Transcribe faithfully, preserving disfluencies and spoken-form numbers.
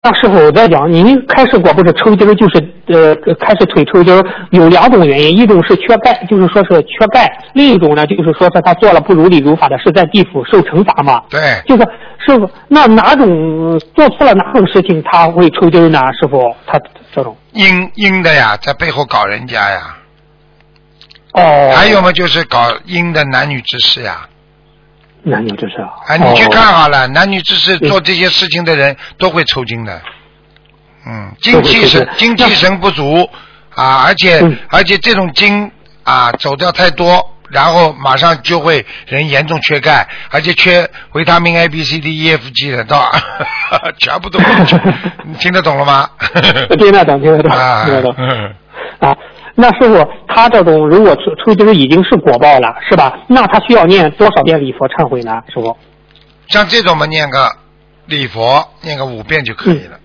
那师傅再讲，您开始过不是抽筋儿，就是呃开始推抽筋儿，有两种原因，一种是缺钙，就是说是缺钙；另一种呢，就是说是他做了不如理如法的，是在地府受惩罚嘛。 对。 就是师傅，那哪种做错了哪种事情他会抽筋儿呢？师傅，他这种阴阴的呀，在背后搞人家呀。 哦。 还有嘛，就是搞阴的男女之事呀。 男女之事啊。 啊，你去看好了，哦、男女之事做这些事情的人都会抽筋的。嗯，精气神精气神不足啊，而且、嗯、而且这种精啊走掉太多，然后马上就会人严重缺钙，而且缺维他命 A B C D E F G 的，到全部都你听得懂了吗？ 听得懂，听得懂， 啊、 听得懂啊。那师傅，他这种如果抽抽筋已经是果报了，是吧？那他需要念多少遍礼佛忏悔呢？师傅？ 像这种嘛，念个礼佛，念个五遍就可以了。